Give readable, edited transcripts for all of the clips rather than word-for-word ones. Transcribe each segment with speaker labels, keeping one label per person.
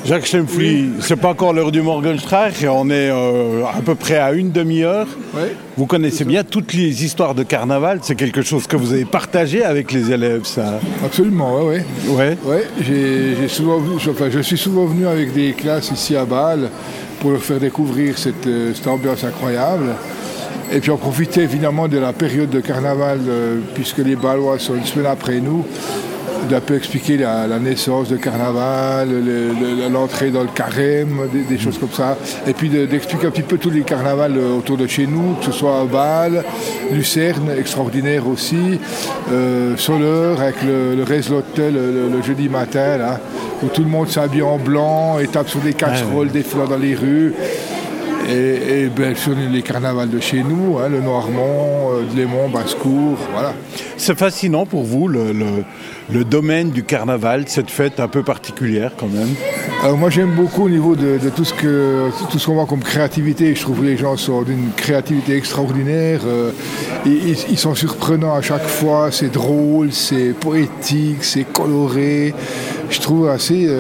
Speaker 1: Jacques Schempfli, c'est pas encore l'heure du Morgenstreich, on est à peu près à une demi-heure.
Speaker 2: Oui.
Speaker 1: Vous connaissez bien toutes les histoires de carnaval, c'est quelque chose que vous avez partagé avec les élèves, ça.
Speaker 2: Absolument, oui.
Speaker 1: Ouais.
Speaker 2: Ouais, je suis souvent venu avec des classes ici à Bâle pour leur faire découvrir cette ambiance incroyable. Et puis on profitait évidemment de la période de carnaval, puisque les Bâlois sont une semaine après nous, d'un peu expliquer la naissance de carnaval, l'entrée dans le carême, des choses comme ça. Et puis d'expliquer un petit peu tous les carnavals autour de chez nous, que ce soit à Bâle, Lucerne, extraordinaire aussi, Soleure avec le Reslotte le jeudi matin, là, où tout le monde s'habille en blanc et tape sur des casseroles, défilant dans les rues. Et bien sûr les carnavals de chez nous, hein, le Noirmont, Lémont, Basse-Cour, voilà.
Speaker 1: C'est fascinant pour vous, le domaine du carnaval, cette fête un peu particulière quand même.
Speaker 2: Alors moi j'aime beaucoup au niveau de tout ce qu'on voit comme créativité. Je trouve que les gens sont d'une créativité extraordinaire. Ils sont surprenants à chaque fois, c'est drôle, c'est poétique, c'est coloré. Je trouve assez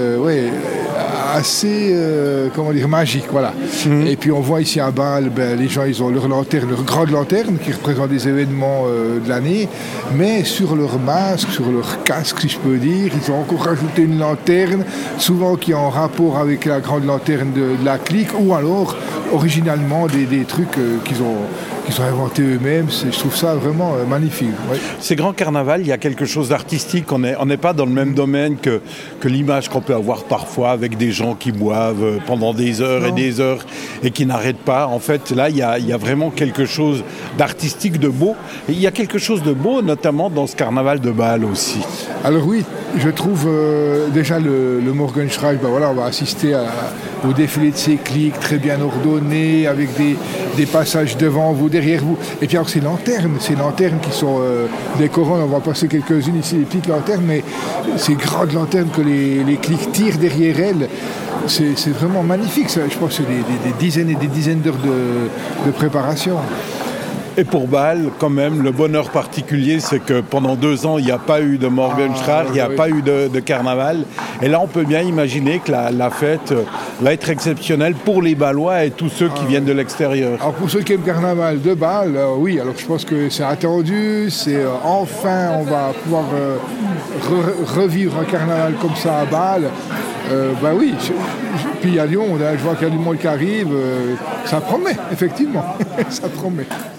Speaker 2: magique, voilà. Et puis on voit ici à Bâle, les gens ils ont leur grande lanterne qui représente des événements de l'année, mais sur leur masque, sur leur casque si je peux dire, ils ont encore rajouté une lanterne, souvent qui est en rapport avec la grande lanterne de la clique, ou alors originalement des trucs qu'ils ont inventés eux-mêmes. Je trouve ça vraiment magnifique. Ouais.
Speaker 1: Ces grands carnavals, il y a quelque chose d'artistique. On n'est pas dans le même domaine que l'image qu'on peut avoir parfois avec des gens qui boivent pendant des heures et des heures et qui n'arrêtent pas. En fait, là, il y a vraiment quelque chose d'artistique, de beau. Et il y a quelque chose de beau, notamment dans ce carnaval de Bâle aussi.
Speaker 2: Alors oui, je trouve déjà le Morgenstreich, on va assister au défilé de ces cliques très bien ordonnés, avec des passages devant vous, derrière vous. Et puis alors ces lanternes qui sont décorantes, on va passer quelques-unes ici, les petites lanternes, mais ces grandes lanternes que les cliques tirent derrière elles, c'est vraiment magnifique. Ça. Je pense que c'est des dizaines et des dizaines d'heures de préparation.
Speaker 1: Et pour Bâle, quand même, le bonheur particulier, c'est que pendant 2 ans, il n'y a pas eu de Morgenstreich, il n'y a pas eu de carnaval. Et là, on peut bien imaginer que la fête va être exceptionnelle pour les Bâlois et tous ceux qui viennent de l'extérieur.
Speaker 2: Alors pour ceux qui aiment le carnaval de Bâle, oui, alors je pense que c'est attendu, enfin on va pouvoir revivre un carnaval comme ça à Bâle. Oui, puis à Lyon, je vois qu'il y a du monde qui arrive, ça promet, effectivement, ça promet.